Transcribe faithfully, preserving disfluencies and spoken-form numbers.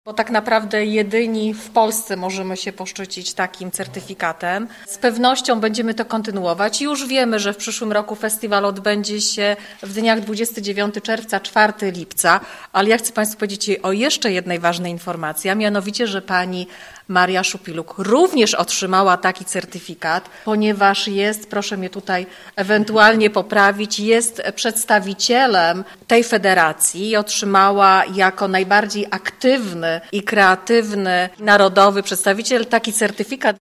Bo tak naprawdę jedyni w Polsce możemy się poszczycić takim certyfikatem. Z pewnością będziemy to kontynuować. Już wiemy, że w przyszłym roku festiwal odbędzie się w dniach dwudziestego dziewiątego czerwca, czwartego lipca, ale ja chcę Państwu powiedzieć o jeszcze jednej ważnej informacji, a mianowicie, że pani Maria Szupiluk również otrzymała taki certyfikat, ponieważ jest, proszę mnie tutaj ewentualnie poprawić, jest przedstawicielem tej federacji i otrzymała jako najbardziej aktywny i kreatywny narodowy przedstawiciel taki certyfikat.